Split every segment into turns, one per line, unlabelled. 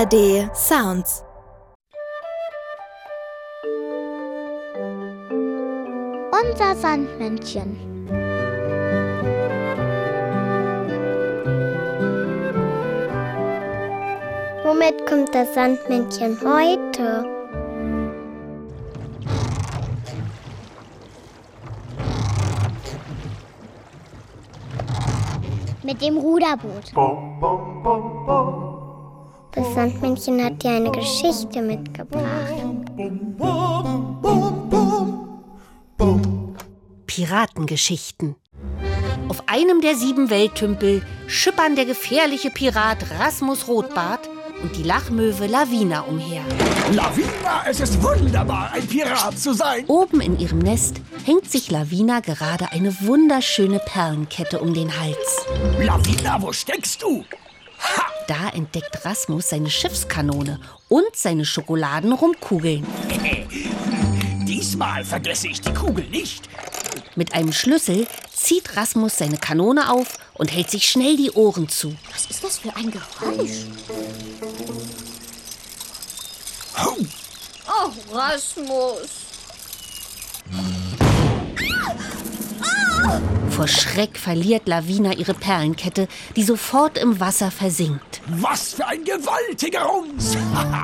ARD Sounds.
Unser Sandmännchen. Womit kommt das Sandmännchen heute? Mit dem Ruderboot. Das Sandmännchen hat dir eine Geschichte mitgebracht.
Piratengeschichten. Auf einem der 7 Welttümpel schippern der gefährliche Pirat Rasmus Rotbart und die Lachmöwe Lavina umher.
Lavina, es ist wunderbar, ein Pirat zu sein.
Oben in ihrem Nest hängt sich Lavina gerade eine wunderschöne Perlenkette um den Hals.
Lavina, wo steckst du? Ha!
Da entdeckt Rasmus seine Schiffskanone und seine Schokoladenrumkugeln.
Diesmal vergesse ich die Kugel nicht.
Mit einem Schlüssel zieht Rasmus seine Kanone auf und hält sich schnell die Ohren zu.
Was ist das für ein Geräusch?
Oh, Rasmus.
Vor Schreck verliert Lavina ihre Perlenkette, die sofort im Wasser versinkt.
Was für ein gewaltiger Rums!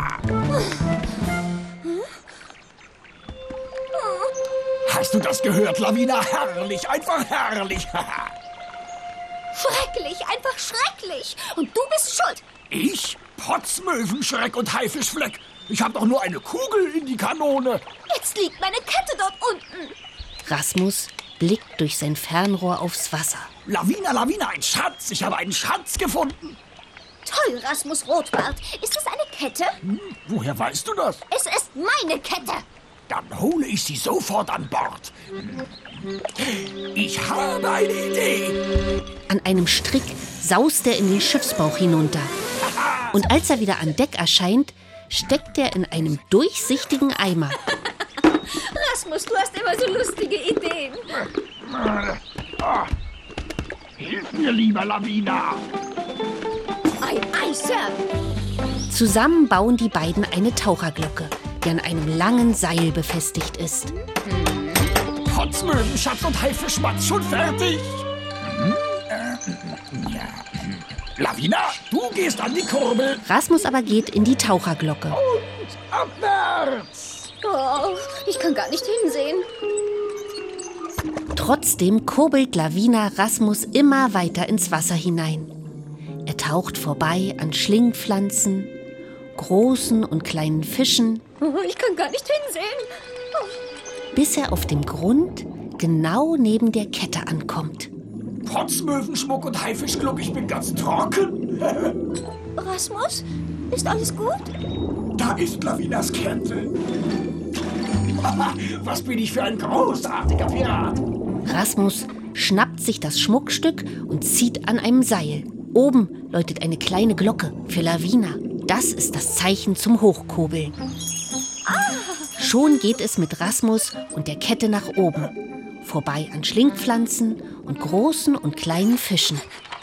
Hast du das gehört, Lavina? Herrlich, einfach herrlich!
Schrecklich, einfach schrecklich. Und du bist schuld.
Ich? Potzmöwenschreck und Haifischfleck. Ich hab doch nur eine Kugel in die Kanone.
Jetzt liegt meine Kette dort unten.
Rasmus blickt durch sein Fernrohr aufs Wasser.
Lavina, Lavina, ein Schatz. Ich habe einen Schatz gefunden.
Toll, Rasmus Rotbart. Ist es eine Kette?
Woher weißt du das?
Es ist meine Kette.
Dann hole ich sie sofort an Bord. Ich habe eine Idee.
An einem Strick saust er in den Schiffsbauch hinunter. Und als er wieder an Deck erscheint, steckt er in einem durchsichtigen Eimer.
Rasmus, du hast immer so lustige Ideen.
Hilf mir, lieber Lavina.
Ei, Sir.
Zusammen bauen die beiden eine Taucherglocke, die an einem langen Seil befestigt ist.
Potzmöwen, Schatz und Haifischmatz, schon fertig? Ja. Lavina, du gehst an die Kurbel.
Rasmus aber geht in die Taucherglocke.
Und abwärts.
Oh, ich kann gar nicht hinsehen.
Trotzdem kurbelt Lavina Rasmus immer weiter ins Wasser hinein. Er taucht vorbei an Schlingpflanzen, großen und kleinen Fischen,
Oh, ich kann gar nicht hinsehen.
bis er auf dem Grund genau neben der Kette ankommt.
Potzmöwenschmuck und Haifischgluck, ich bin ganz trocken.
Rasmus, ist alles gut?
Da ist Lavinas Kette. Was bin ich für ein großartiger Pirat.
Rasmus schnappt sich das Schmuckstück und zieht an einem Seil. Oben läutet eine kleine Glocke für Lavina. Das ist das Zeichen zum Hochkurbeln. Schon geht es mit Rasmus und der Kette nach oben. Vorbei an Schlingpflanzen und großen und kleinen Fischen.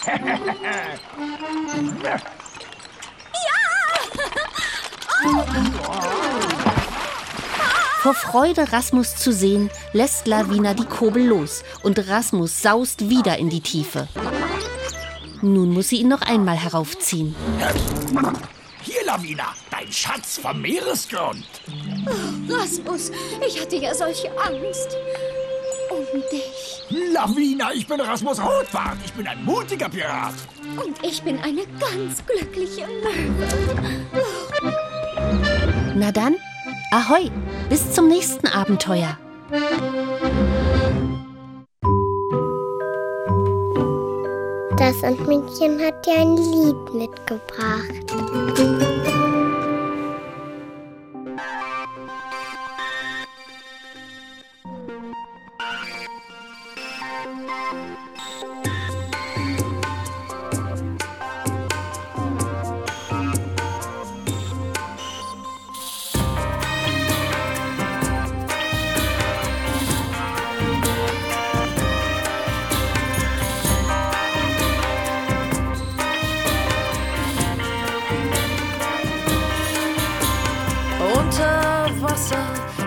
Vor Freude, Rasmus zu sehen, lässt Lavina die Kurbel los und Rasmus saust wieder in die Tiefe. Nun muss sie ihn noch einmal heraufziehen.
Hier, Lavina, dein Schatz vom Meeresgrund.
Rasmus, ich hatte ja solche Angst. Um dich.
Lavina, ich bin Rasmus Rotbart. Ich bin ein mutiger Pirat.
Und ich bin eine ganz glückliche Möwe.
Na dann, ahoi, bis zum nächsten Abenteuer.
Das Sandmännchen hat dir ein Lied mitgebracht.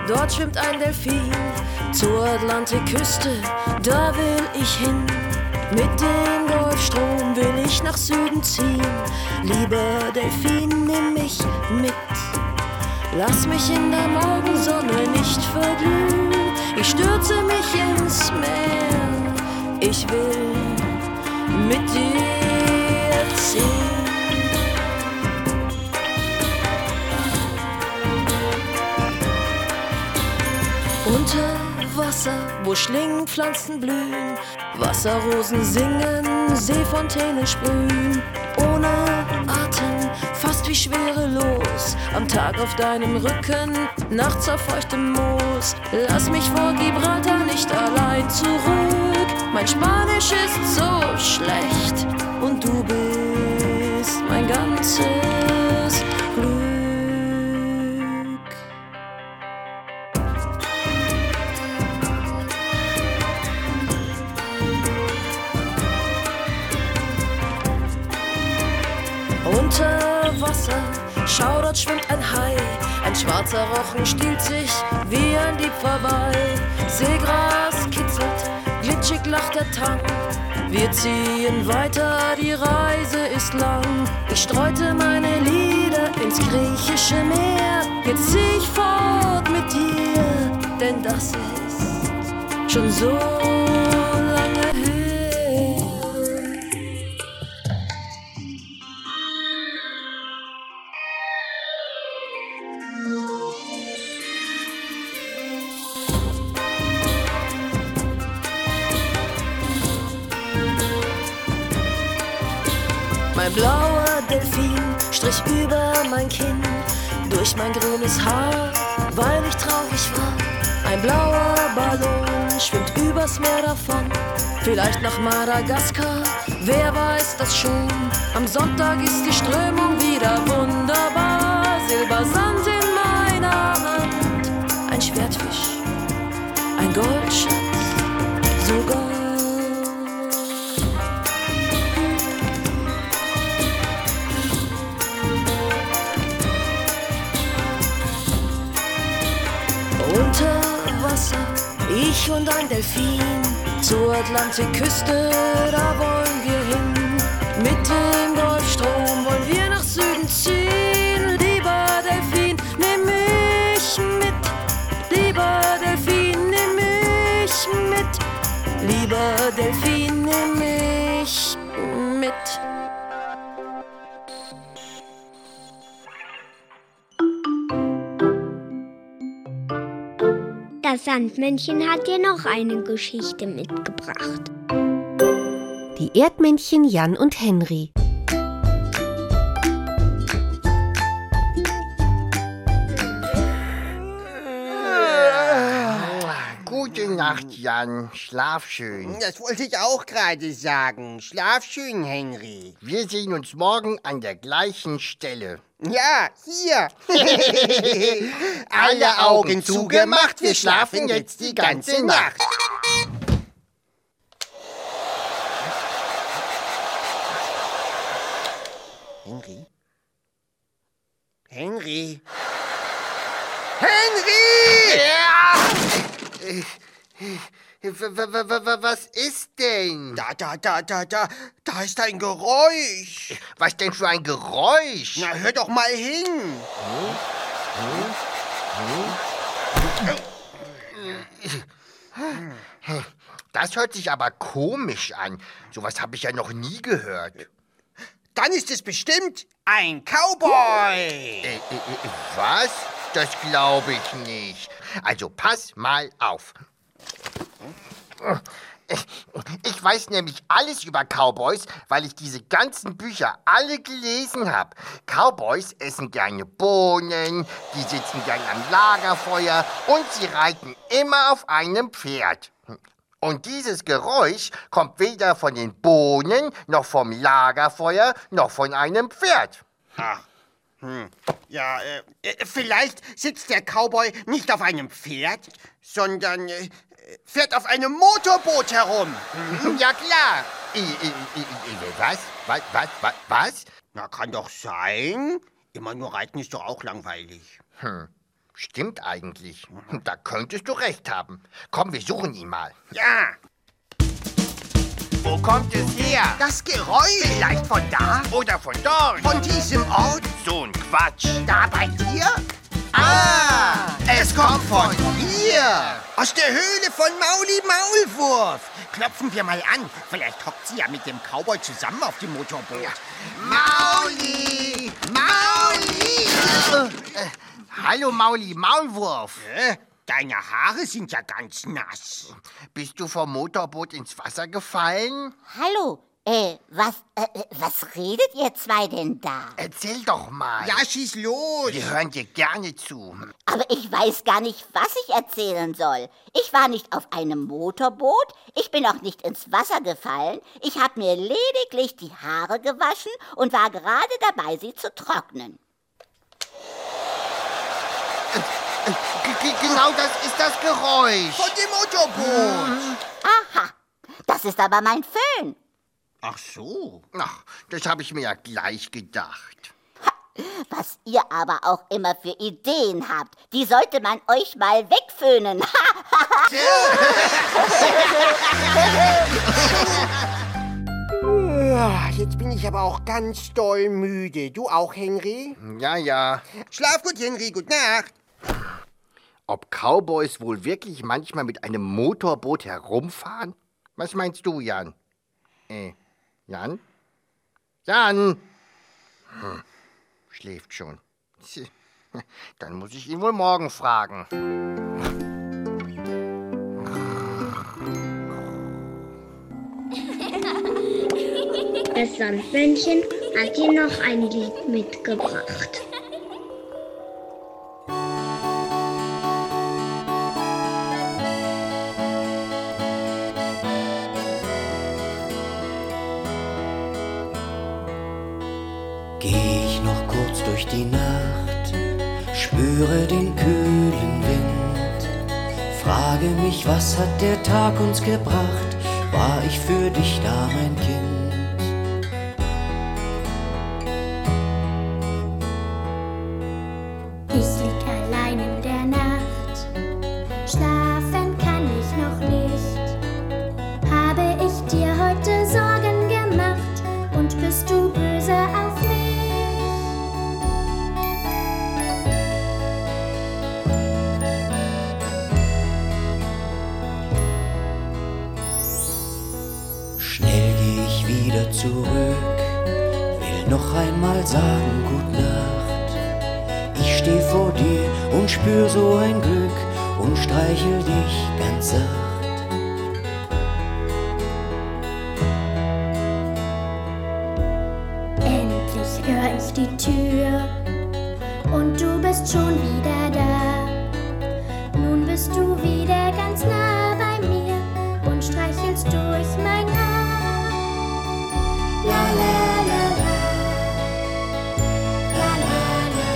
dort schwimmt ein Delfin. Zur Atlantikküste, da will ich hin. Mit dem Golfstrom will ich nach Süden ziehen. Lieber Delfin, nimm mich mit. Lass mich in der Morgensonne nicht verglühen. Ich stürze mich ins Meer. Ich will mit dir ziehen. Unter Wasser, wo Schlingpflanzen blühen, Wasserrosen singen, Seefontänen sprühen. Ohne Atem, fast wie schwerelos, am Tag auf deinem Rücken, nachts auf feuchtem Moos. Lass mich vor Gibraltar nicht allein zurück, mein Spanisch ist so schlecht und du bist mein ganzes Glück. Unter Wasser, schau, dort schwimmt ein Hai. Ein schwarzer Rochen stiehlt sich wie ein Dieb vorbei. Seegras kitzelt, glitschig lacht der Tang. Wir ziehen weiter, die Reise ist lang. Ich streute meine Lieder ins griechische Meer. Jetzt zieh ich fort mit dir, denn das ist schon so lange her. Mein blauer Delfin strich über mein Kinn, durch mein grünes Haar, weil ich traurig war. Ein blauer Ballon schwimmt übers Meer davon, vielleicht nach Madagaskar, wer weiß das schon. Am Sonntag ist die Strömung wieder wunderbar, Silbersand in meiner Hand, ein Schwertfisch, ein Goldschatz, sogar. Unter Wasser, ich und ein Delfin, zur Atlantikküste, da wollen wir hin. Mit dem Golfstrom wollen wir nach Süden ziehen. Lieber Delfin, nimm mich mit. Lieber Delfin, nimm mich mit. Lieber Delfin, nimm mich mit.
Das Sandmännchen hat dir noch eine Geschichte mitgebracht.
Die Erdmännchen Jan und Henry.
Gute Nacht, Jan. Schlaf schön.
Das wollte ich auch gerade sagen. Schlaf schön, Henry.
Wir sehen uns morgen an der gleichen Stelle.
Ja, hier.
Alle Augen zugemacht, wir schlafen jetzt die ganze Nacht.
Henry? Henry? Henry!
Was ist denn?
Da ist ein Geräusch.
Was denn für ein Geräusch?
Na, hör doch mal hin.
Das hört sich aber komisch an. Sowas habe ich ja noch nie gehört.
Dann ist es bestimmt ein Cowboy.
Was? Das glaube ich nicht. Also pass mal auf. Ich weiß nämlich alles über Cowboys, weil ich diese ganzen Bücher alle gelesen habe. Cowboys essen gerne Bohnen, die sitzen gern am Lagerfeuer und sie reiten immer auf einem Pferd. Und dieses Geräusch kommt weder von den Bohnen, noch vom Lagerfeuer, noch von einem Pferd.
Ja, vielleicht sitzt der Cowboy nicht auf einem Pferd, sondern fährt auf einem Motorboot herum.
Ja, klar. Was?
Na, kann doch sein. Immer nur reiten ist doch auch langweilig.
Stimmt eigentlich. Da könntest du recht haben. Komm, wir suchen ihn mal.
Ja,
Wo kommt es her?
das Geräusch.
Vielleicht von da oder von dort?
Von diesem Ort.
So ein Quatsch.
Da bei dir?
Ah, es kommt von hier.
Aus der Höhle von Mauli Maulwurf. Klopfen wir mal an. Vielleicht hockt sie ja mit dem Cowboy zusammen auf dem Motorboot.
Mauli! Mauli! Hallo, Mauli Maulwurf.
Deine Haare sind ja ganz nass.
Bist du vom Motorboot ins Wasser gefallen?
Hallo, was redet ihr zwei denn da?
Erzähl doch mal.
Ja, schieß los.
Wir hören dir gerne zu.
Aber ich weiß gar nicht, was ich erzählen soll. Ich war nicht auf einem Motorboot, ich bin auch nicht ins Wasser gefallen, ich habe mir lediglich die Haare gewaschen und war gerade dabei, sie zu trocknen.
Genau das ist das Geräusch.
Von dem Motorboot.
Aha, das ist aber mein Föhn.
Ach so.
Ach, das habe ich mir ja gleich gedacht.
Was ihr aber auch immer für Ideen habt, die sollte man euch mal wegföhnen.
Jetzt bin ich aber auch ganz doll müde. Du auch, Henry?
Ja.
Schlaf gut, Henry. Gute Nacht.
Ob Cowboys wohl wirklich manchmal mit einem Motorboot herumfahren? Was meinst du, Jan? Jan? Jan! Schläft schon. Dann muss ich ihn wohl morgen fragen.
Das Sandmännchen hat dir noch ein Lied mitgebracht.
Geh ich noch kurz durch die Nacht, spüre den kühlen Wind, frage mich, was hat der Tag uns gebracht, war ich für dich da, mein Kind?
Ich lieg allein in der Nacht, schlafen kann ich noch nicht. Habe ich dir heute Sorgen gemacht und bist du böse auf mich?
Schnell geh ich wieder zurück, will noch einmal sagen Gut Nacht. Ich steh vor dir und spür so ein Glück und streichel dich ganz sacht.
Endlich hör ich die Tür und du bist schon wieder da. Nun bist du wieder ganz nah bei mir und streichelst durch mein Haar. La la la la, la la la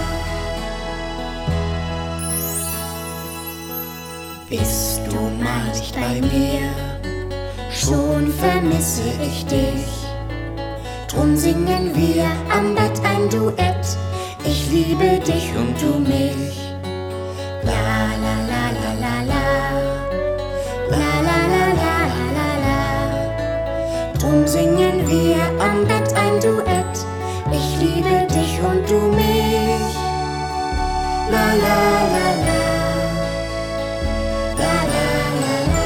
la.
Bist du mal nicht bei mir,
Schon vermisse ich dich. Drum singen wir am Bett ein Duett. Ich liebe dich und du mich. La la la la la la. La la la la la la. Drum singen wir am Bett ein Duett. Ich liebe dich und du mich. La la la la. La la la la.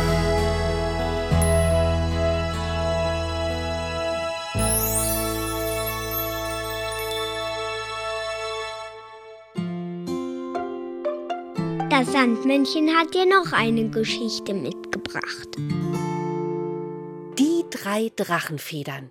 Das Sandmännchen hat dir noch eine Geschichte mitgebracht.
Die 3 Drachenfedern.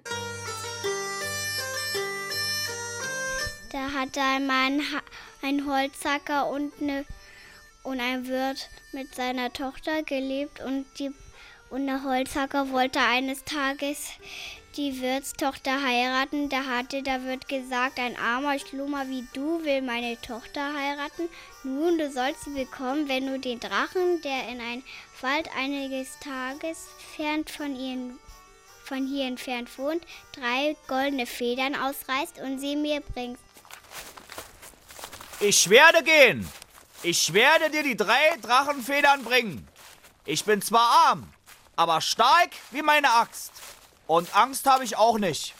Da hatte einmal ein Holzhacker und ein Wirt mit seiner Tochter gelebt und der Holzhacker wollte eines Tages die Wirtstochter heiraten. Da wird gesagt, ein armer Schlummer wie du will meine Tochter heiraten. Nun, du sollst sie bekommen, wenn du den Drachen, der in ein Wald einiges Tages von hier entfernt wohnt, 3 goldene Federn ausreißt und sie mir bringst.
Ich werde gehen. Ich werde dir die 3 Drachenfedern bringen. Ich bin zwar arm, aber stark wie meine Axt. Und Angst habe ich auch nicht.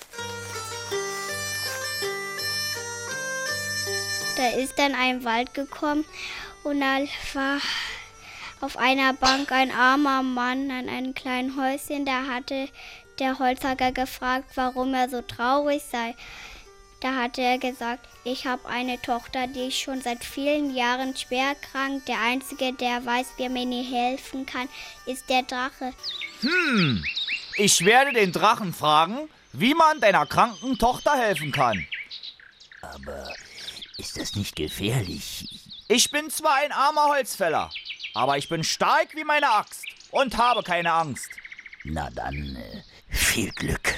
Da ist dann ein Wald gekommen und da war auf einer Bank ein armer Mann an einem kleinen Häuschen. Da hatte der Holzhacker gefragt, warum er so traurig sei. Da hatte er gesagt, ich habe eine Tochter, die ist schon seit vielen Jahren schwer krank. Der Einzige, der weiß, wie mir nie helfen kann, ist der Drache.
Ich werde den Drachen fragen, wie man deiner kranken Tochter helfen kann.
Aber ist das nicht gefährlich?
Ich bin zwar ein armer Holzfäller, aber ich bin stark wie meine Axt und habe keine Angst.
Na dann, viel Glück.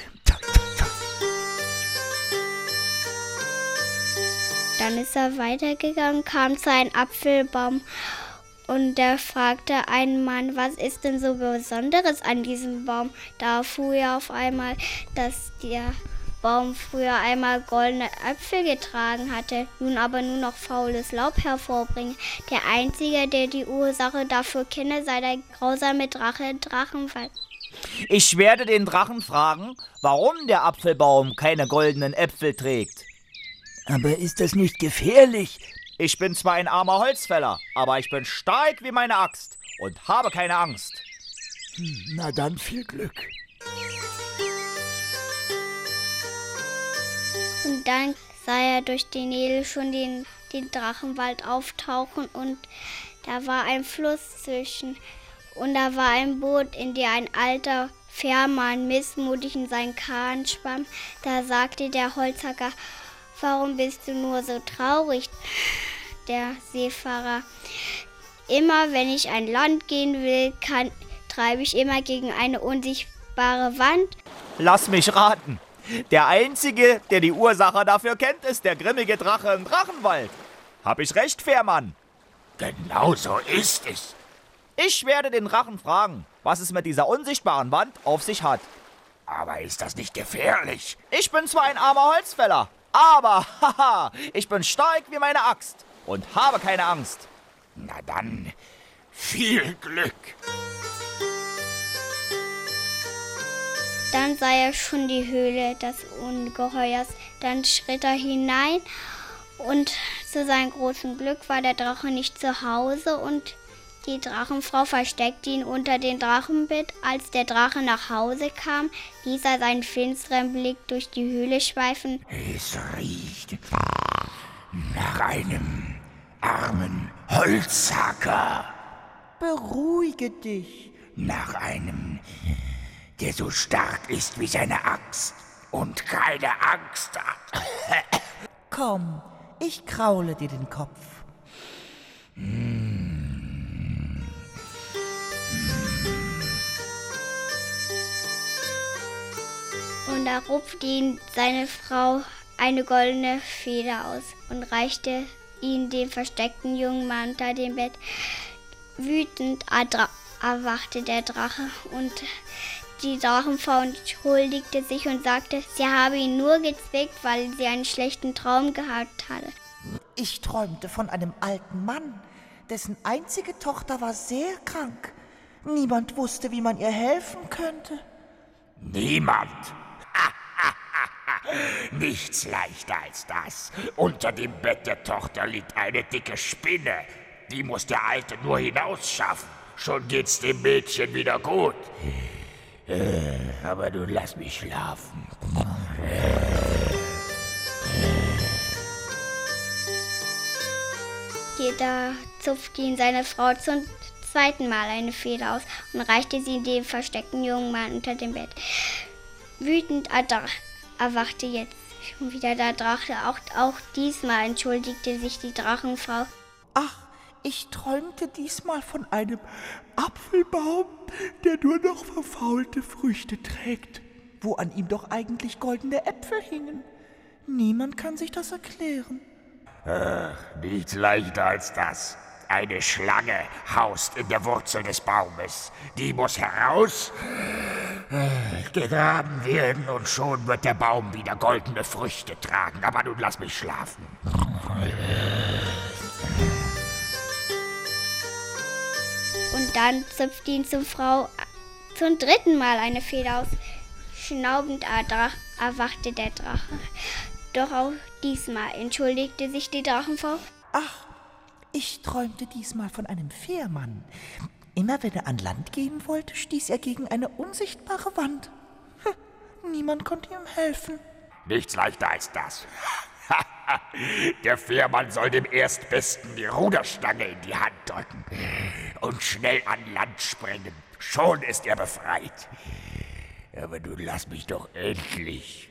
Dann ist er weitergegangen, kam zu einem Apfelbaum und der fragte einen Mann, was ist denn so Besonderes an diesem Baum? Da erfuhr er auf einmal, dass der Baum früher einmal goldene Äpfel getragen hatte, nun aber nur noch faules Laub hervorbringe. Der Einzige, der die Ursache dafür kenne, sei der grausame Drache Drachenfall.
Ich werde den Drachen fragen, warum der Apfelbaum keine goldenen Äpfel trägt.
Aber ist das nicht gefährlich?
Ich bin zwar ein armer Holzfäller, aber ich bin stark wie meine Axt und habe keine Angst.
Na dann, viel Glück.
Und dann sah er durch die Nebel schon den Drachenwald auftauchen und da war ein Fluss zwischen und da war ein Boot, in dem ein alter Fährmann missmutig in seinen Kahn schwamm. Da sagte der Holzhacker, warum bist du nur so traurig? Der Seefahrer, immer wenn ich ein Land gehen will, treibe ich immer gegen eine unsichtbare Wand.
Lass mich raten. Der Einzige, der die Ursache dafür kennt, ist der grimmige Drache im Drachenwald. Hab ich recht, Fährmann?
Genau so ist es.
Ich werde den Drachen fragen, was es mit dieser unsichtbaren Wand auf sich hat.
Aber ist das nicht gefährlich?
Ich bin zwar ein armer Holzfäller, aber haha, ich bin stark wie meine Axt und habe keine Angst.
Na dann, viel Glück.
Dann sah er schon die Höhle des Ungeheuers. Dann schritt er hinein und zu seinem großen Glück war der Drache nicht zu Hause und die Drachenfrau versteckte ihn unter dem Drachenbett. Als der Drache nach Hause kam, ließ er seinen finsteren Blick durch die Höhle schweifen.
Es riecht nach einem armen Holzhacker.
Beruhige dich.
Nach einem, der so stark ist wie seine Axt und keine Angst hat.
Komm, ich kraule dir den Kopf.
Und da rupfte ihn seine Frau eine goldene Feder aus und reichte ihn dem versteckten jungen Mann unter dem Bett. Wütend erwachte der Drache und die Drachenfrau entschuldigte sich und sagte, sie habe ihn nur gezwickt, weil sie einen schlechten Traum gehabt hatte.
Ich träumte von einem alten Mann, dessen einzige Tochter war sehr krank. Niemand wusste, wie man ihr helfen könnte.
Niemand? Nichts leichter als das. Unter dem Bett der Tochter liegt eine dicke Spinne. Die muss der Alte nur hinausschaffen. Schon geht's dem Mädchen wieder gut. Aber du lass mich schlafen.
Da zupfte ihn seine Frau zum zweiten Mal eine Feder aus und reichte sie dem versteckten jungen Mann unter dem Bett. Wütend erwachte jetzt schon wieder der Drache. Auch diesmal entschuldigte sich die Drachenfrau.
Ach, ich träumte diesmal von einem Apfelbaum, der nur noch verfaulte Früchte trägt, wo an ihm doch eigentlich goldene Äpfel hingen. Niemand kann sich das erklären.
Nichts leichter als das. Eine Schlange haust in der Wurzel des Baumes. Die muss heraus, gegraben werden und schon wird der Baum wieder goldene Früchte tragen. Aber nun lass mich schlafen.
dann zupfte ihn zum 3. Mal eine Feder aus. Schnaubend erwachte der Drache. Doch auch diesmal entschuldigte sich die Drachenfrau.
Ach, ich träumte diesmal von einem Fährmann. Immer wenn er an Land gehen wollte, stieß er gegen eine unsichtbare Wand. Niemand konnte ihm helfen.
Nichts leichter als das. Der Fährmann soll dem Erstbesten die Ruderstange in die Hand drücken und schnell an Land springen. Schon ist er befreit. Aber nun lass mich doch endlich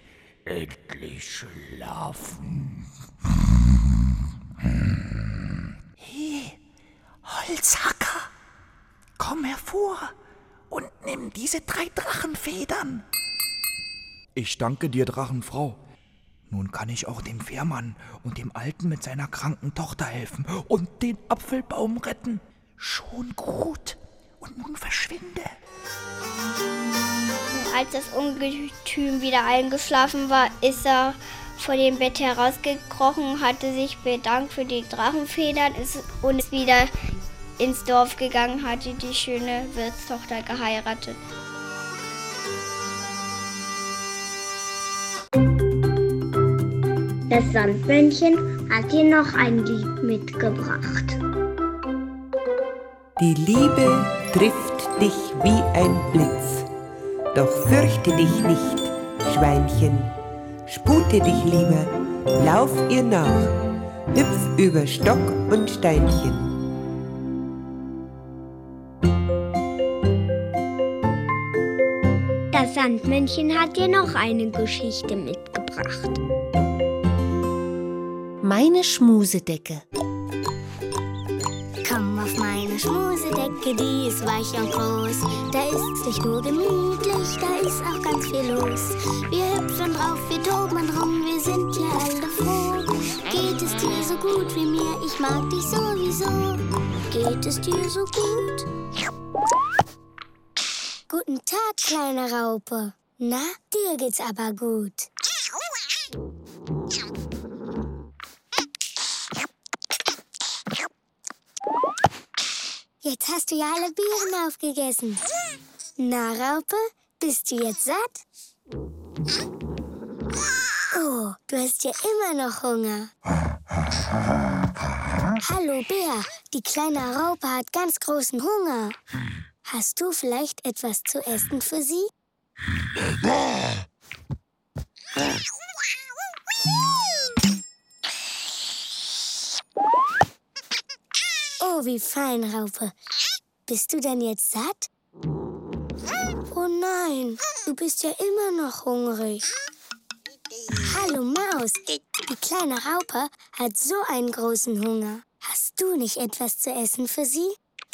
schlafen.
Hey, Holzhacker, komm hervor und nimm diese 3 Drachenfedern. Ich danke dir, Drachenfrau. Nun kann ich auch dem Fährmann und dem Alten mit seiner kranken Tochter helfen und den Apfelbaum retten. Schon gut. Und nun verschwinde.
Als das Ungetüm wieder eingeschlafen war, ist er vor dem Bett herausgekrochen, hatte sich bedankt für die Drachenfedern und ist wieder ins Dorf gegangen, hatte die schöne Wirtstochter geheiratet.
Das Sandmännchen hat dir noch ein Lied mitgebracht.
Die Liebe trifft dich wie ein Blitz. Doch fürchte dich nicht, Schweinchen. Spute dich lieber, lauf ihr nach, hüpf über Stock und Steinchen.
Das Sandmännchen hat dir noch eine Geschichte mitgebracht.
Meine Schmusedecke.
Komm auf meine Schmusedecke, die ist weich und groß. Da ist nicht nur gemütlich, da ist auch ganz viel los. Wir hüpfen drauf, wir toben rum, wir sind ja alle froh. Geht es dir so gut wie mir, ich mag dich sowieso. Geht es dir so gut? Guten Tag, kleine Raupe. Na, dir geht's aber gut. Jetzt hast du ja alle Beeren aufgegessen. Na, Raupe, bist du jetzt satt? Oh, du hast ja immer noch Hunger. Hallo, Bär, die kleine Raupe hat ganz großen Hunger. Hast du vielleicht etwas zu essen für sie? Oh, wie fein, Raupe. Bist du denn jetzt satt? Oh nein, du bist ja immer noch hungrig. Hallo, Maus. Die kleine Raupe hat so einen großen Hunger. Hast du nicht etwas zu essen für sie?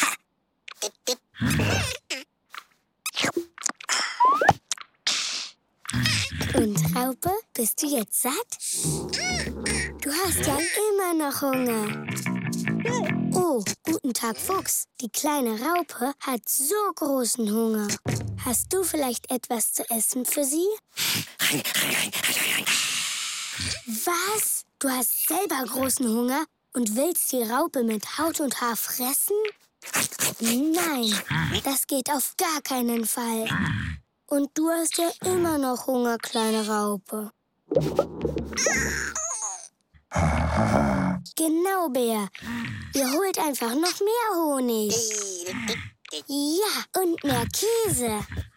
Und Raupe, bist du jetzt satt? Du hast ja immer noch Hunger. Oh, guten Tag, Fuchs. Die kleine Raupe hat so großen Hunger. Hast du vielleicht etwas zu essen für sie? Was? Du hast selber großen Hunger und willst die Raupe mit Haut und Haar fressen? Nein, das geht auf gar keinen Fall. Und du hast ja immer noch Hunger, kleine Raupe. Genau, Bär. Ihr holt einfach noch mehr Honig. Ja, und mehr Käse.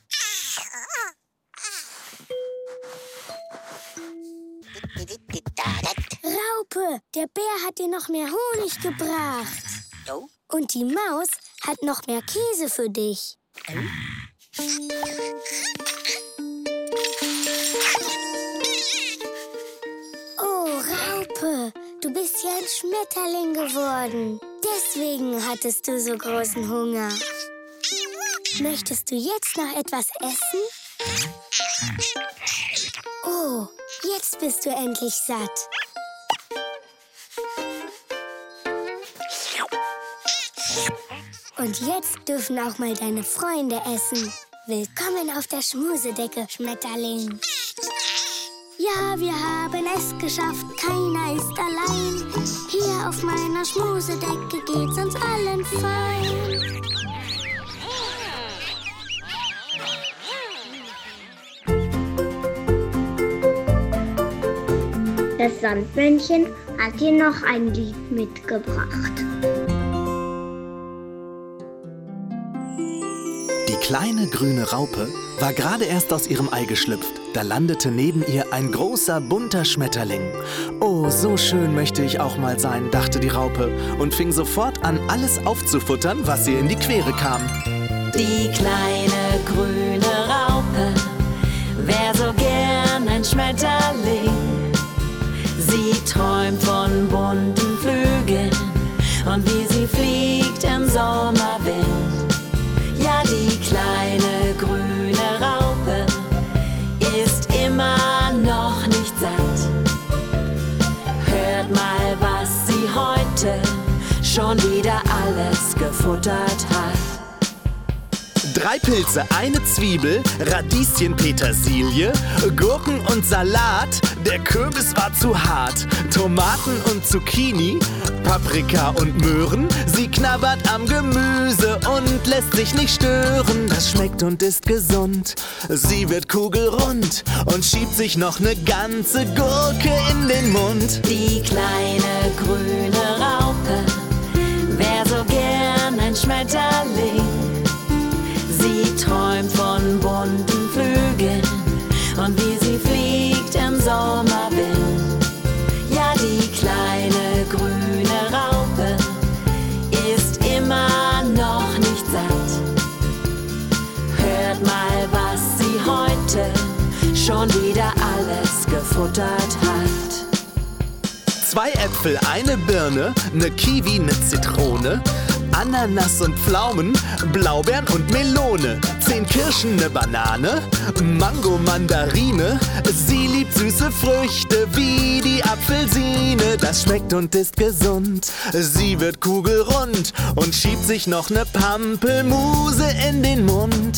Raupe, der Bär hat dir noch mehr Honig gebracht. Und die Maus hat noch mehr Käse für dich. Oh, Raupe, du bist ja ein Schmetterling geworden. Deswegen hattest du so großen Hunger. Möchtest du jetzt noch etwas essen? Oh, jetzt bist du endlich satt. Und jetzt dürfen auch mal deine Freunde essen. Willkommen auf der Schmusedecke, Schmetterling. Ja, wir haben es geschafft, keiner ist allein. Hier auf meiner Schmusedecke geht's uns allen fein.
Das Sandmännchen hat dir noch ein Lied mitgebracht.
Die kleine grüne Raupe war gerade erst aus ihrem Ei geschlüpft. Da landete neben ihr ein großer, bunter Schmetterling. Oh, so schön möchte ich auch mal sein, dachte die Raupe und fing sofort an, alles aufzufuttern, was ihr in die Quere kam.
Die kleine grüne Raupe wär so gern ein Schmetterling. Sie träumt von bunten Flügeln und wie sie fliegt im Sommerwind. Ja, die kleine grüne Raupe ist immer noch nicht satt. Hört mal, was sie heute schon wieder alles gefuttert hat.
3 Pilze, eine Zwiebel, Radieschen, Petersilie, Gurken und Salat. Der Kürbis war zu hart. Tomaten und Zucchini, Paprika und Möhren. Sie knabbert am Gemüse und lässt sich nicht stören. Das schmeckt und ist gesund. Sie wird kugelrund und schiebt sich noch eine ganze Gurke in den Mund.
Die kleine grüne Raupe wär so gern ein Schmetterling. Sie träumt von bunten Flügeln und wie sie fliegt im Sommerwind. Ja, die kleine grüne Raupe ist immer noch nicht satt. Hört mal, was sie heute schon wieder alles gefuttert hat.
2 Äpfel, eine Birne, eine Kiwi, eine Zitrone, Ananas und Pflaumen, Blaubeeren und Melone, 10 Kirschen, eine Banane, Mango, Mandarine. Sie liebt süße Früchte wie die Apfelsine. Das schmeckt und ist gesund. Sie wird kugelrund und schiebt sich noch eine Pampelmuse in den Mund.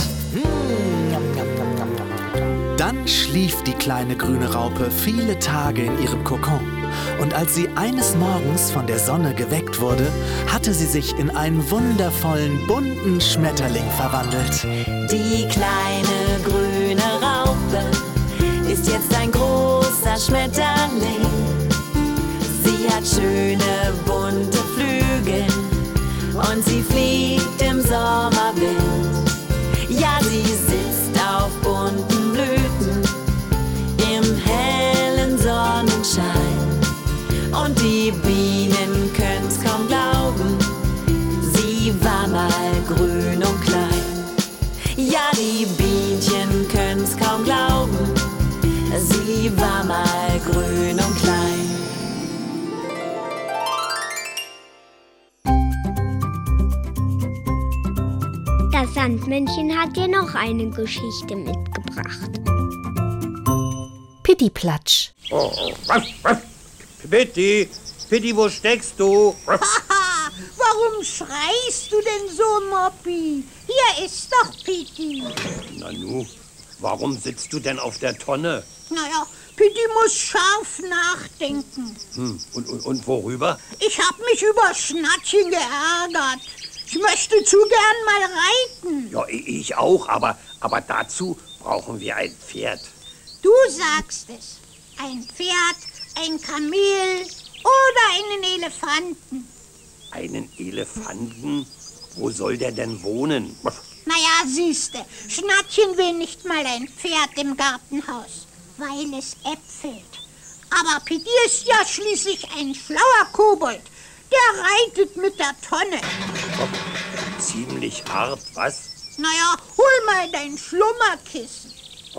Dann schlief die kleine grüne Raupe viele Tage in ihrem Kokon. Und als sie eines Morgens von der Sonne geweckt wurde, hatte sie sich in einen wundervollen, bunten Schmetterling verwandelt.
Die kleine grüne Raupe ist jetzt ein großer Schmetterling. Sie hat schöne, bunte Flügel und sie fliegt im Sommerwind. Ja, sie sitzt auf bunten Blüten im hellen Sonnenschein. Und die Bienen können's kaum glauben, sie war mal grün und klein. Ja, die Bienchen können's kaum glauben, sie war mal grün und klein.
Das Sandmännchen hat dir noch eine Geschichte mitgebracht.
Pittiplatsch.
Pitti, wo steckst du?
Warum schreist du denn so, Moppi? Hier ist doch Pitti.
Nanu, warum sitzt du denn auf der Tonne?
Naja, Pitti muss scharf nachdenken.
Und worüber?
Ich hab mich über Schnattchen geärgert. Ich möchte zu gern mal reiten.
Ja, ich auch, aber dazu brauchen wir ein Pferd.
Du sagst es. Ein Pferd, ein Kamel oder einen Elefanten.
Einen Elefanten? Wo soll der denn wohnen?
Naja, siehste, Schnattchen will nicht mal ein Pferd im Gartenhaus, weil es äpfelt. Aber Pitti ist ja schließlich ein schlauer Kobold. Der reitet mit der Tonne.
Ziemlich hart, was?
Naja, hol mal dein Schlummerkissen.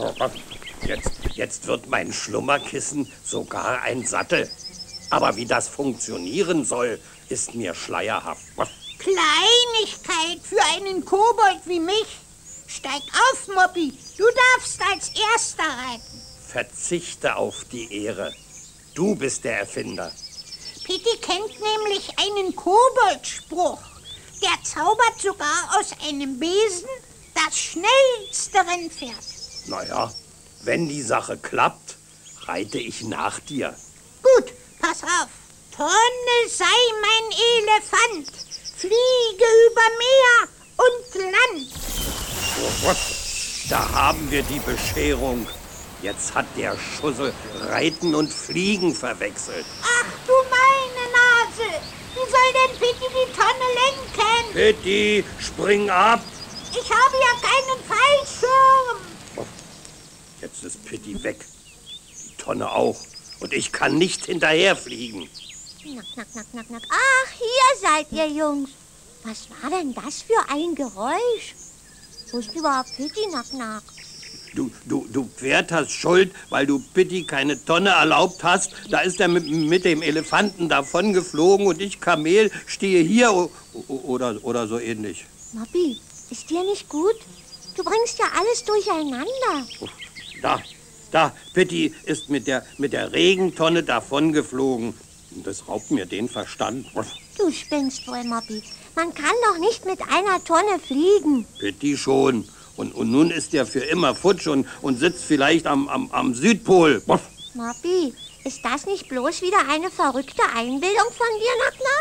Jetzt wird mein Schlummerkissen sogar ein Sattel. Aber wie das funktionieren soll, ist mir schleierhaft.
Kleinigkeit für einen Kobold wie mich. Steig auf, Moppi. Du darfst als Erster reiten.
Verzichte auf die Ehre. Du bist der Erfinder.
Pitti kennt nämlich einen Koboldspruch. Der zaubert sogar aus einem Besen das schnellste Rennpferd.
Naja, wenn die Sache klappt, reite ich nach dir.
Gut, pass auf. Tonne sei mein Elefant, fliege über Meer und Land.
Da haben wir die Bescherung. Jetzt hat der Schussel Reiten und Fliegen verwechselt.
Ach du meine Nase! Wie soll denn Pitti die Tonne lenken?
Pitti, spring ab!
Ich habe ja keinen Fallschirm.
Jetzt ist Pitti weg. Die Tonne auch. Und ich kann nicht hinterherfliegen.
Knack, knack, knack, knack, knack. Ach, hier seid ihr Jungs. Was war denn das für ein Geräusch? Wo ist überhaupt Pitti, Knack, knack?
Du Pferd hast Schuld, weil du Pitti keine Tonne erlaubt hast. Da ist er mit dem Elefanten davon geflogen und ich, Kamel, stehe hier oder so ähnlich.
Moppi, ist dir nicht gut? Du bringst ja alles durcheinander.
Da, Pitti ist mit der Regentonne davon geflogen. Das raubt mir den Verstand.
Du spinnst wohl, Moppi. Man kann doch nicht mit einer Tonne fliegen.
Pitti schon. Und nun ist er für immer futsch und sitzt vielleicht am Südpol.
Moppi, ist das nicht bloß wieder eine verrückte Einbildung von dir,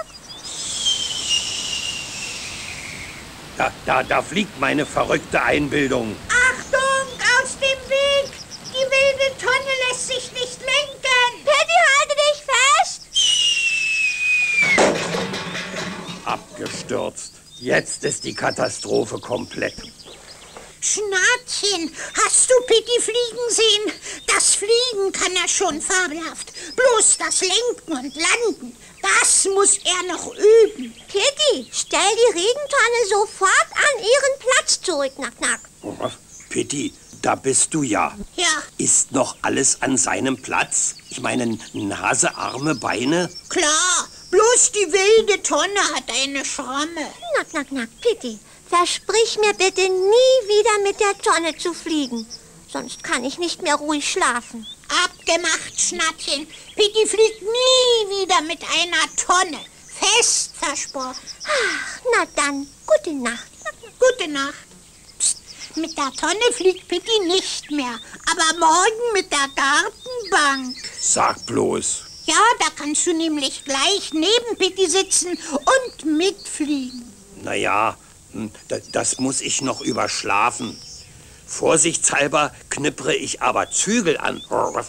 Knack,
Knack? Da fliegt meine verrückte Einbildung.
Achtung, aus dem Weg! Die wilde Tonne lässt sich nicht lenken!
Pitti, halte dich fest!
Abgestürzt. Jetzt ist die Katastrophe komplett.
Schnattchen, hast du Pitti fliegen sehen? Das Fliegen kann er schon fabelhaft. Bloß das Lenken und Landen, das muss er noch üben.
Pitti, stell die Regentonne sofort an ihren Platz zurück, Knack, Knack.
Pitti, da bist du ja.
Ja.
Ist noch alles an seinem Platz? Ich meine, Nase, Arme, Beine?
Klar, bloß die wilde Tonne hat eine Schramme.
Knack, Knack, Knack, Pitti. Versprich mir bitte, nie wieder mit der Tonne zu fliegen. Sonst kann ich nicht mehr ruhig schlafen.
Abgemacht, Schnattchen. Pitti fliegt nie wieder mit einer Tonne. Fest versprochen.
Ach, na dann, gute Nacht.
Gute Nacht. Psst, mit der Tonne fliegt Pitti nicht mehr. Aber morgen mit der Gartenbank.
Sag bloß.
Ja, da kannst du nämlich gleich neben Pitti sitzen und mitfliegen.
Naja, das muss ich noch überschlafen. Vorsichtshalber knippere ich aber Zügel an.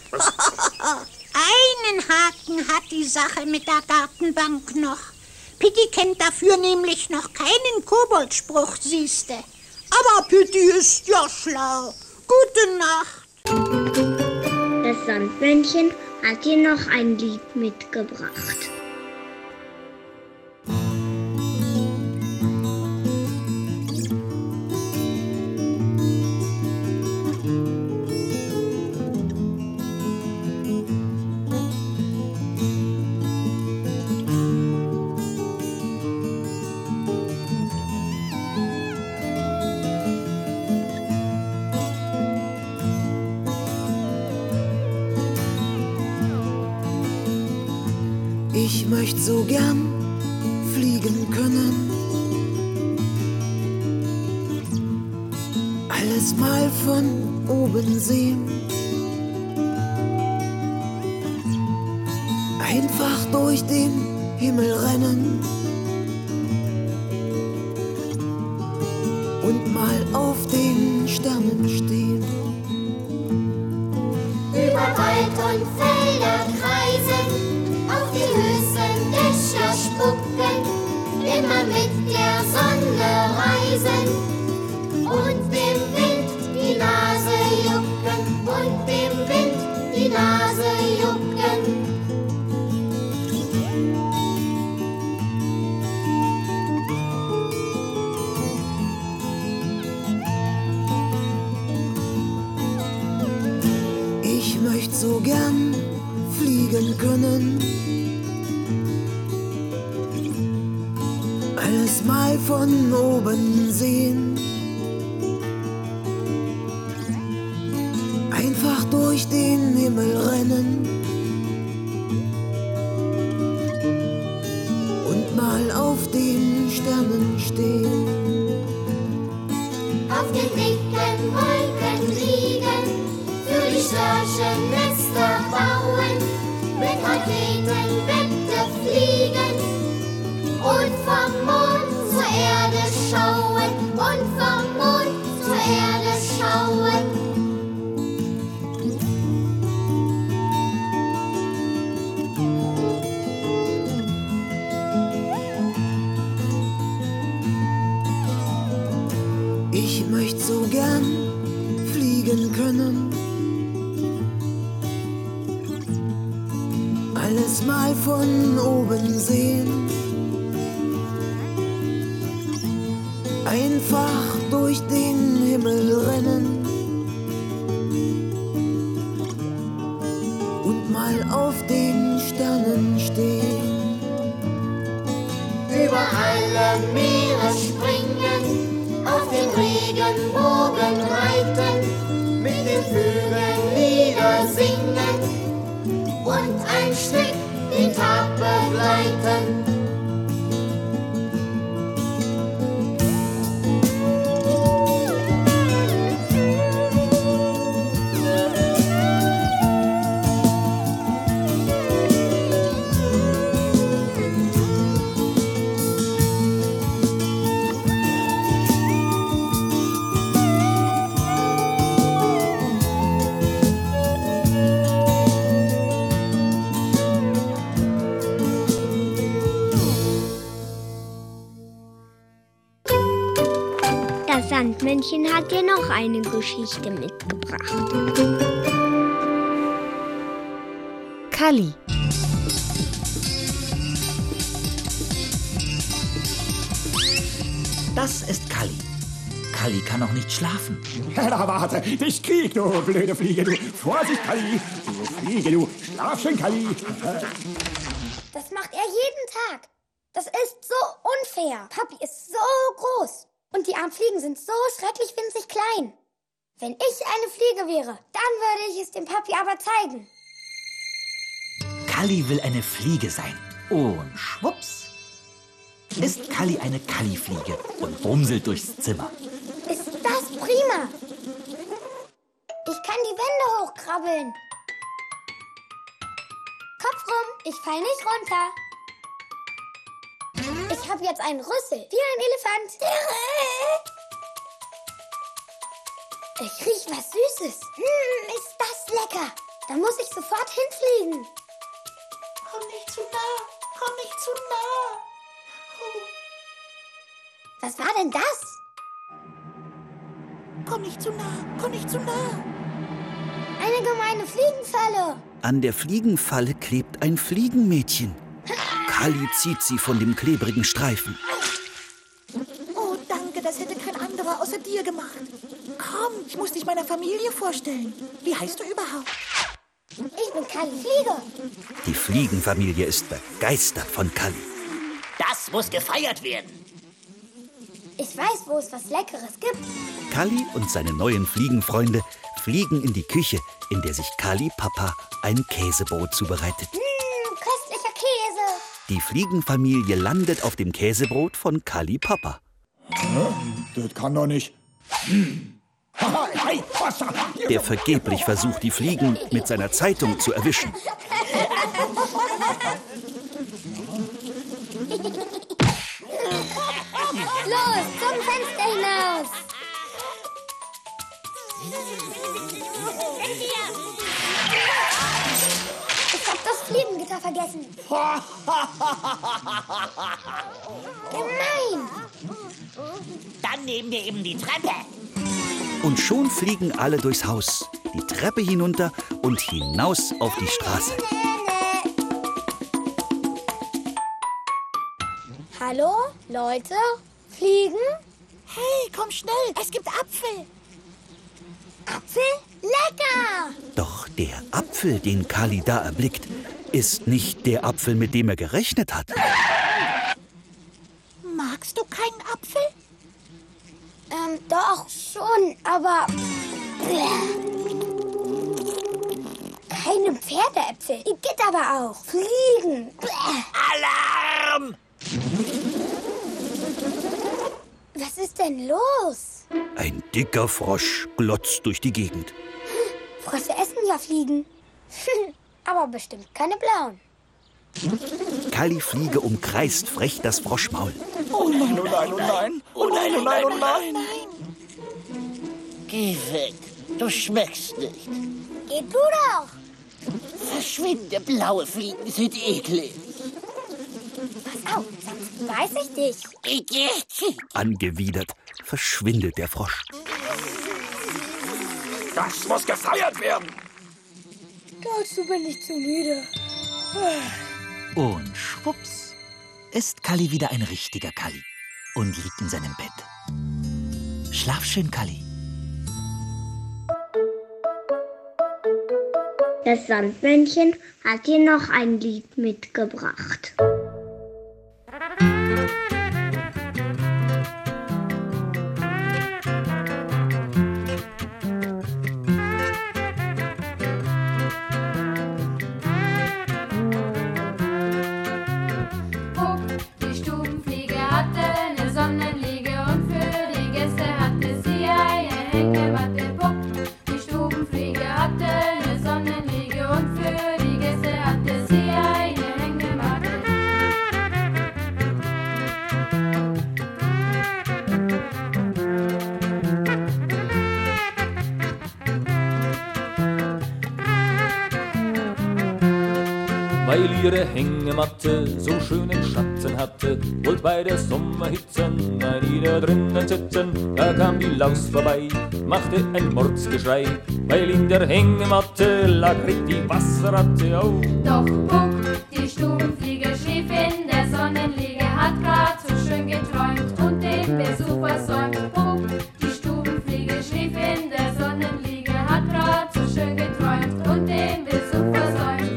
Einen Haken hat die Sache mit der Gartenbank noch. Pitti kennt dafür nämlich noch keinen Koboldspruch, siehste. Aber Pitti ist ja schlau. Gute Nacht.
Das Sandmännchen hat dir noch ein Lied mitgebracht.
Ich möchte so gern fliegen können, alles mal von oben sehen, einfach durch den Himmel rennen und mal auf den Sternen stehen.
Über Wald und Felder kreisen, auf die höchsten Dächer spucken, immer mit der Sonne reisen und dem Wind die Nase jucken, und dem Wind die Nase jucken.
Ich möchte so gern fliegen können, alles mal von oben sehen, einfach durch den Himmel rennen und mal auf den Sternen stehen.
Auf den dicken Wolken liegen, für die Störche Nester bauen, mit Raketenwette fliegen und vom Mond zur Erde schauen, und vom Mond zur Erde schauen.
alles mal von oben sehen. Einfach durch den Himmel rennen und mal auf den Sternen stehen.
Über alle Meere springen, auf den Regenbogen reiten, mit den Vögeln Lieder singen und ein Stück den Tag begleiten.
Das Sandmännchen hat dir noch eine Geschichte mitgebracht.
Kalli.
Das ist Kalli. Kalli kann noch nicht schlafen.
Na warte, dich krieg, du blöde Fliege, du. Vorsicht, Kalli. Du Fliege, du. Schlaf schön, Kalli.
Das macht er jeden Tag. Das ist so unfair. Papi ist so groß. Und die armen Fliegen sind so schrecklich winzig klein. Wenn ich eine Fliege wäre, dann würde ich es dem Papi aber zeigen.
Kalli will eine Fliege sein. Und schwupps ist Kalli eine Kallifliege und bumselt durchs Zimmer.
Ist das prima. Ich kann die Wände hochkrabbeln. Kopf rum, ich fall nicht runter. Ich habe jetzt einen Rüssel, wie ein Elefant. Ich riech was Süßes. Ist das lecker. Da muss ich sofort hinfliegen.
Komm nicht zu nah, komm nicht zu nah.
Was war denn das?
Komm nicht zu nah, komm nicht zu nah.
Eine gemeine Fliegenfalle.
An der Fliegenfalle klebt ein Fliegenmädchen. Kalli zieht sie von dem klebrigen Streifen.
Oh, danke, das hätte kein anderer außer dir gemacht. Komm, ich muss dich meiner Familie vorstellen. Wie heißt du überhaupt?
Ich bin Kalli Fliege.
Die Fliegenfamilie ist begeistert von Kalli.
Das muss gefeiert werden.
Ich weiß, wo es was Leckeres gibt.
Kalli und seine neuen Fliegenfreunde fliegen in die Küche, in der sich Kalli Papa ein Käsebrot zubereitet.
Köstlicher Käse.
Die Fliegenfamilie landet auf dem Käsebrot von Kalli Papa.
Das kann doch nicht. Hey, Wasser!
Der vergeblich versucht, die Fliegen mit seiner Zeitung zu erwischen.
Los, zum Fenster hinaus. Ich hab das Fliegengitter vergessen. Gemein.
Dann nehmen wir eben die Treppe.
Und schon fliegen alle durchs Haus, die Treppe hinunter und hinaus auf die Straße.
Hallo, Leute? Fliegen?
Hey, komm schnell, es gibt Apfel.
Apfel? Lecker!
Doch der Apfel, den Kalli da erblickt, ist nicht der Apfel, mit dem er gerechnet hat.
Magst du keinen Apfel?
Doch schon, aber... Keine Pferdeäpfel. Die geht aber auch. Fliegen.
Alarm!
Was ist denn los?
Ein dicker Frosch glotzt durch die Gegend.
Frösche essen ja Fliegen. Aber bestimmt keine blauen.
Kalli Fliege umkreist frech das Froschmaul. Oh nein, oh nein, oh nein.
Oh nein, oh nein, oh nein. Geh weg, du schmeckst nicht.
Geh du doch.
Verschwinde, blaue Fliegen sind eklig.
Pass auf, sonst weiß ich dich.
Angewidert verschwindet der Frosch.
Das muss gefeiert werden.
Dazu bin ich zu müde.
Und schwupps ist Kalli wieder ein richtiger Kalli und liegt in seinem Bett. Schlaf schön, Kalli.
Das Sandmännchen hat dir noch ein Lied mitgebracht.
Weil ihre Hängematte so schönen Schatten hatte, wollt bei der Sommerhitze ein jeder drinnen sitzen. Da kam die Laus vorbei, machte ein Mordsgeschrei, weil in der Hängematte lag die Wasserratte auf.
Doch Puck, die Stubenfliege, schlief in der Sonnenliege, hat grad so schön geträumt und den Besuch versäumt. Puck, die Stubenfliege, schlief in der Sonnenliege, hat grad so schön geträumt und den Besuch versäumt.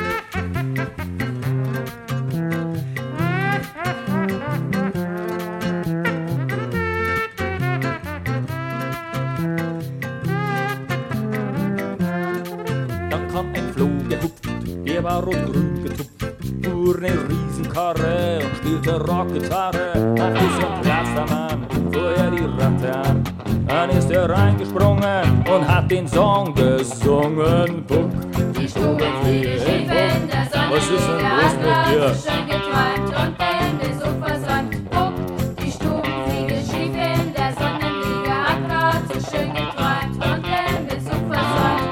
Der war rot-grün getupft, fuhr ne Riesenkarre und spielte Rockgitarre. Dann ist ein Plastermann, fuhr er die Ratte an. Dann ist er reingesprungen und hat den Song gesungen. Puck,
die Stubenfliege schlief in der Sonne,
was ist denn los mit dir?
So schön geträumt und den Besuch versäumt. Puck, die Stubenfliege schlief in der Sonnenliege, hat grad so schön geträumt und den Besuch versäumt.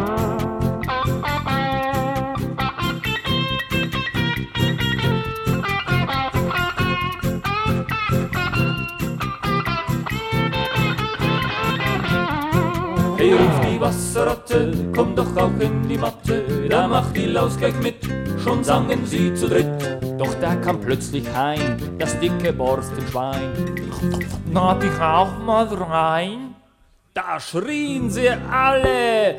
Hey, ruft die Wasserratte, komm doch auch in die Matte, da macht die Laus gleich mit, schon sangen sie zu dritt. Doch da kam plötzlich heim das dicke Borstenschwein. Na, ich auch mal rein? Da schrien sie alle.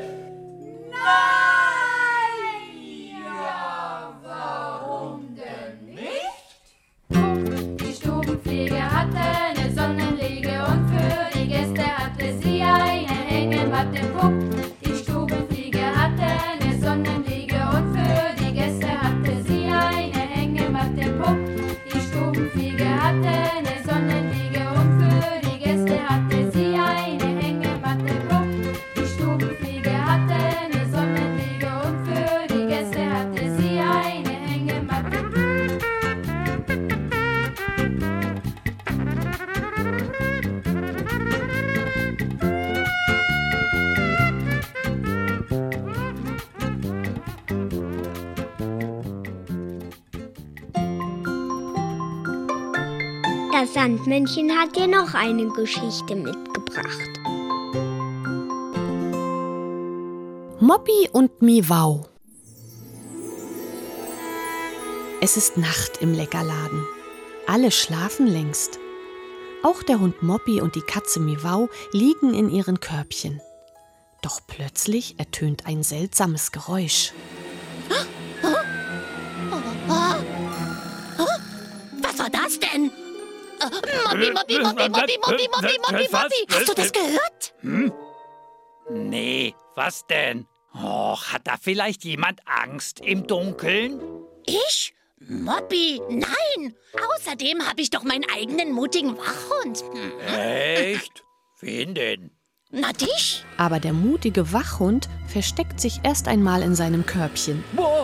Die Stubenfliege hatte eine Sonnenliege und für die Gäste hatte sie eine Hängematte. Puck, die Stubenfliege hatte eine Sonnenliege und für die Gäste hatte sie eine Hängematte. Puck, die Stubenfliege hatte eine Sonnenliege und für die Gäste hatte sie eine Hängematte. Puck, die Stubenfliege hatte eine Sonnenliege und für die Gäste hatte sie eine Hängematte.
Das Sandmännchen hat dir noch eine Geschichte mitgebracht.
Moppy und Miwau. Es ist Nacht im Leckerladen. Alle schlafen längst. Auch der Hund Moppy und die Katze Miwau liegen in ihren Körbchen. Doch plötzlich ertönt ein seltsames Geräusch.
Was war das denn? Moppy, Moppy, Moppy, Moppy, Moppy, Moppy, Moppy, Moppy. Hast du das gehört?
Hm? Nee, was denn? Och, hat da vielleicht jemand Angst im Dunkeln?
Ich? Moppy, nein! Außerdem habe ich doch meinen eigenen mutigen Wachhund.
Echt? Wen denn?
Na, dich?
Aber der mutige Wachhund versteckt sich erst einmal in seinem Körbchen.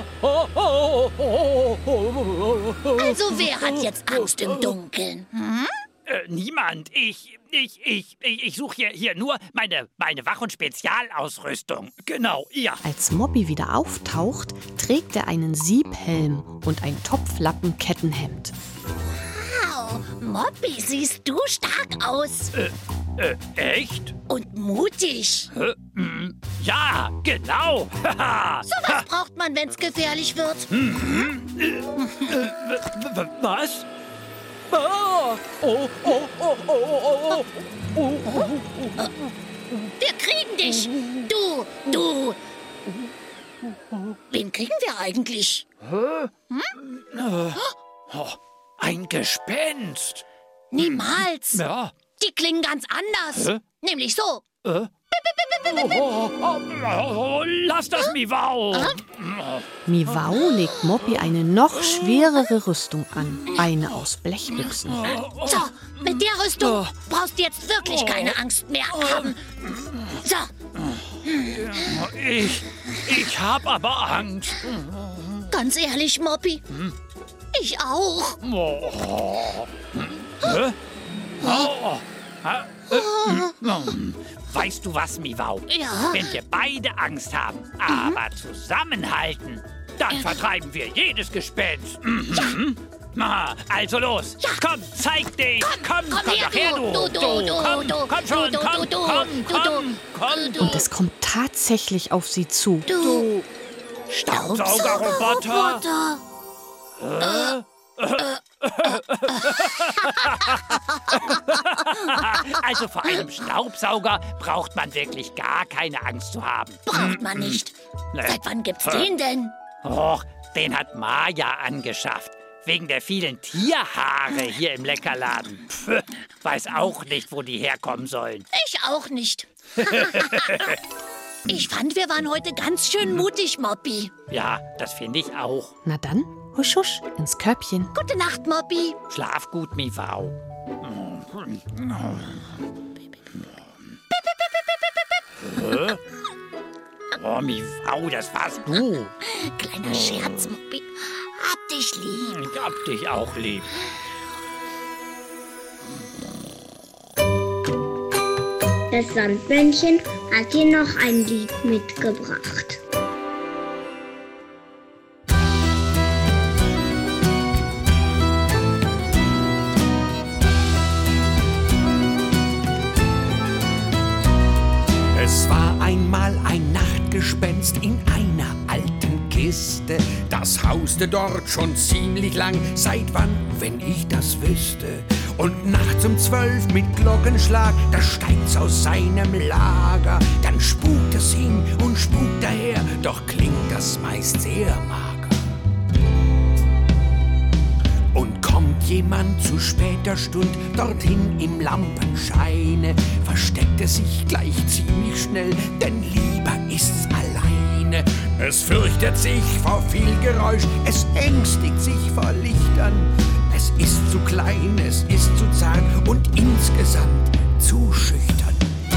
Also wer hat jetzt Angst im Dunkeln? Hm?
Niemand. Ich suche hier nur meine Wachhund-Spezialausrüstung. Genau, ja.
Als Moppy wieder auftaucht, trägt er einen Siebhelm und ein Topflappen-Kettenhemd.
Wow, Moppy, siehst du stark aus.
Echt?
Und mutig.
Ja, genau.
Sowas braucht man, wenn's gefährlich wird.
Was? Oh, oh, oh, oh, oh, oh, oh, oh.
Wir kriegen dich. Du. Wen kriegen wir eigentlich?
Ein Gespenst.
Niemals.
Ja.
Die klingen ganz anders. Nämlich so.
Lass das, Miwau.
Miwau legt Moppy eine noch schwerere Rüstung an. Eine aus Blechbüchsen.
So, mit der Rüstung brauchst du jetzt wirklich keine Angst mehr haben. So.
Ich hab aber Angst.
Ganz ehrlich, Moppy. Ich auch.
Weißt du was, Miwau?
Ja?
Wenn wir beide Angst haben, aber zusammenhalten, dann vertreiben wir jedes Gespenst. Also los, komm, zeig dich. Komm
her,
doch her, komm schon, komm.
Und es kommt tatsächlich auf sie zu.
Du
Staubsaugerroboter. Also vor einem Staubsauger braucht man wirklich gar keine Angst zu haben.
Braucht man nicht. Seit wann gibt's den denn?
Och, den hat Maja angeschafft. Wegen der vielen Tierhaare hier im Leckerladen. Weiß auch nicht, wo die herkommen sollen.
Ich auch nicht. Ich fand, wir waren heute ganz schön mutig, Moppy.
Ja, das finde ich auch.
Na dann, husch, husch, ins Körbchen.
Gute Nacht, Moppy.
Schlaf gut, Miwau. Oh, Miwau, das warst du.
Kleiner Scherz, Moppy. Hab dich lieb.
Ich hab dich auch lieb.
Das Sandmännchen hat dir noch ein Lied mitgebracht.
Es war einmal ein Nachtgespenst in einer alten Kiste. Das hauste dort schon ziemlich lang. Seit wann, wenn ich das wüsste? Und nachts um 12 mit Glockenschlag, da steigt's aus seinem Lager. Dann spukt es hin und spukt daher, doch klingt das meist sehr mager. Und kommt jemand zu später Stund dorthin im Lampenscheine, versteckt es sich gleich ziemlich schnell, denn lieber ist's alleine. Es fürchtet sich vor viel Geräusch, es ängstigt sich vor Lichtern. Es ist zu klein, es ist zu zart und insgesamt zu schüchtern.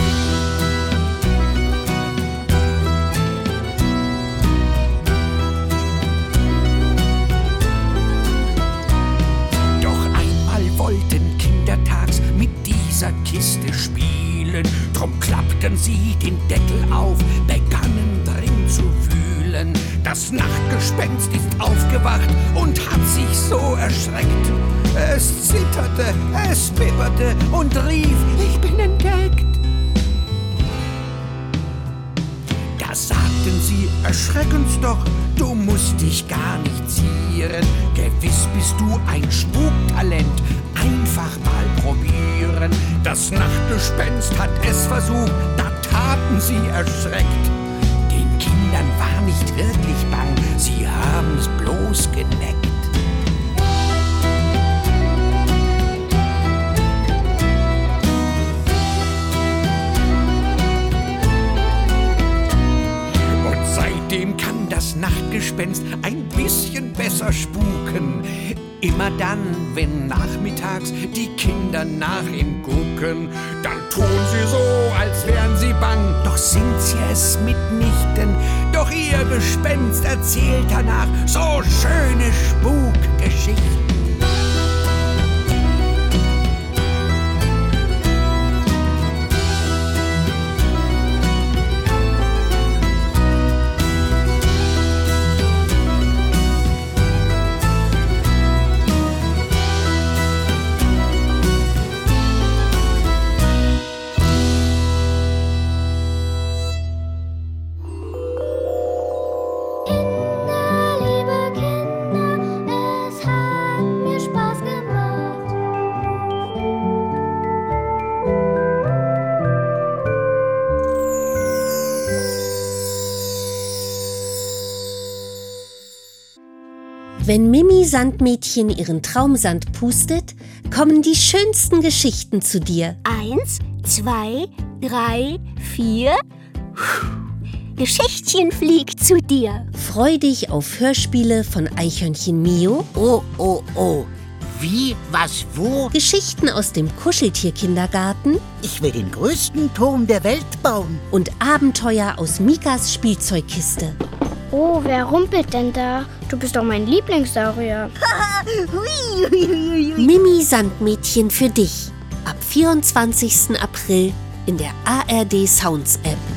Doch einmal wollten Kinder tags mit dieser Kiste spielen. Drum klappten sie den Deckel auf, begannen drin zu wühlen. Das Nachtgespenst ist aufgewacht und hat sich so erschreckt. Es zitterte, es bibberte und rief, ich bin entdeckt. Da sagten sie, erschreck uns doch, du musst dich gar nicht zieren. Gewiss bist du ein Spuktalent, einfach mal probieren. Das Nachtgespenst hat es versucht, da taten sie erschreckt. Den Kindern war nicht wirklich bang, sie haben's bloß geneckt. Und seitdem kann das Nachtgespenst ein bisschen besser spuken. Immer dann, wenn nachmittags die Kinder nach ihm gucken, dann tun sie so, als wären sie bang, doch sind sie es mitnichten. Doch ihr Gespenst erzählt danach so schöne Spukgeschichten.
Wenn Mimi Sandmädchen ihren Traumsand pustet, kommen die schönsten Geschichten zu dir.
1, 2, 3, 4. Geschichtchen fliegt zu dir.
Freu dich auf Hörspiele von Eichhörnchen Mio.
Oh, oh, oh. Wie? Was? Wo?
Geschichten aus dem Kuscheltierkindergarten.
Ich will den größten Turm der Welt bauen.
Und Abenteuer aus Mikas Spielzeugkiste.
Oh, wer rumpelt denn da? Du bist doch mein Lieblingssaurier.
Mimi Sandmädchen für dich. Ab 24. April in der ARD Sounds App.